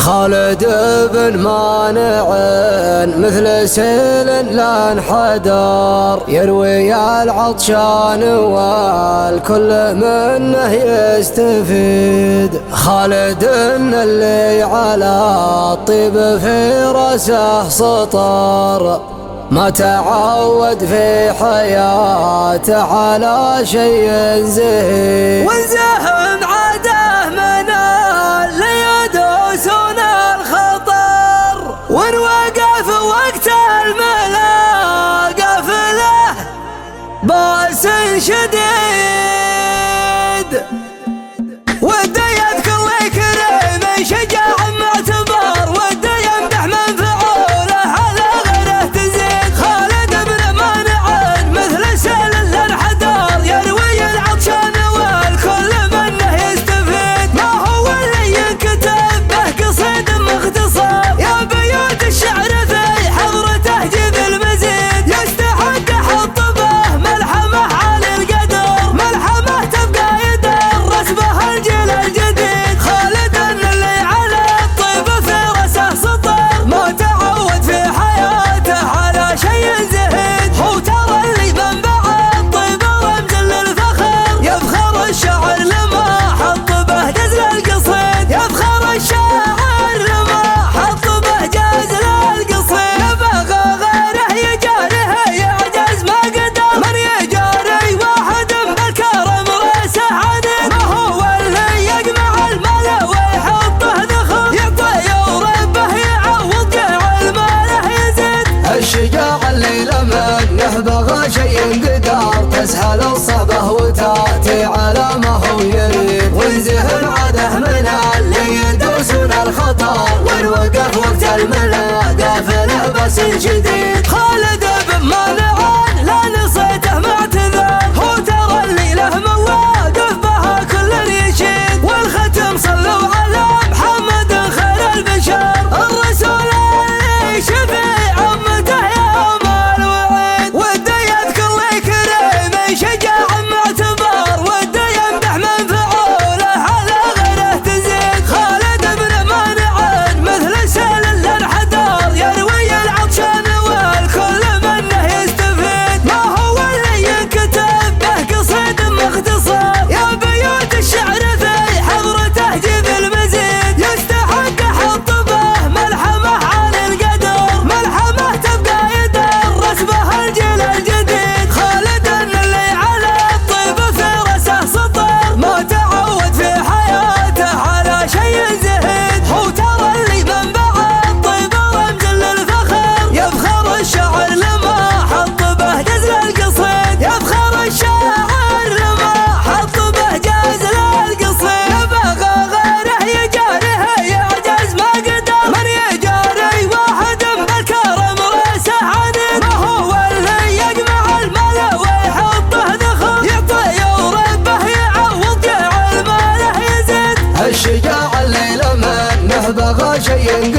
خالد بن مانع مثل سيل لا انحدر، يروي العطشان والكل منه يستفيد. خالد اللي على الطيب في راسه سطر، ما تعود في حياته على شيء زهيد. وانزهم عاده من اللي يدوسون الخطر، وان وقف وقت الملاقف له باس شديد. وده يذكر لي كريم شجاع معتبر، وده يمدح من فعوله على غيره تزيد. خالد بن مانع مثل سيل الانحدر، يروي العطشان والكل منه يستفيد. ما هو اللي ينكتب به قصيد مختصر، يا بيوت الشعر في حضرته جيب المزيد. يستحق حط به ملحمه على القدر، ملحمه تبقى يدرس به الجيل الجديد. خالد اللي على الطيب في راسه سطر، ما تعود في حياته على شيء زهيد. هو ترى اللي منبع الطيب رمز للفخر، يفخر الشاعر لما حط به جزل القصيد. يفخر الشاعر لما حط به جزل القصيد. يبغى غيره يجاره يعجز ما قدر، من يجاري واحد بالكرم راسه عنيد. ما هو اللي يجمع المال ويحطه ذخر، يعطي وربه يعوض جيع الماله يزيد. الشجاع اللي لمنه بغى شيء قدر، تسهل الصبه وتاتي على ما هو يريد. وانزهن عاده من اللي يدوسون الخطر، وان وقف وقت الملاقف له بس شديد. خالد بن مانع لا نصيته معتذر، هو ترى اللي له مواقف بها كل يشيد. والختم صلوا على محمد خير البشر، الرسول اللي شفيع امته يوم الوعيد. وده يذكر لي كريم شجاع معتبر، وده يمدح من فعوله على غيره تزيد. خالد بن مانع مثل سيل الانحدر، يروي العطشان والكل منه يستفيد. ما هو اللي ينكتب به قصيد مختصر، يا بيوت الشعر في حضرته جيب المزيد. يستحق حط به ملحمه على القدر، ملحمه تبقى يدرس به الجيل الجديد. خالد اللي على الطيب في راسه سطر، ما تعود في حياته على شيء زهيد. هو ترى اللي منبع الطيب رمز للفخر، يفخر الشاعر لما حط به جزل القصيد. يفخر الشاعر لما حط به جزل القصيد. يبغى غيره يجاره يعجز ما قدر، من يجاري واحد بالكرم راسه عنيد. ما هو اللي يجمع المال ويحطه ذخر، يعطي وربه يعوض جيع الماله يزيد. الشجاع اللي لمنه بغى شيء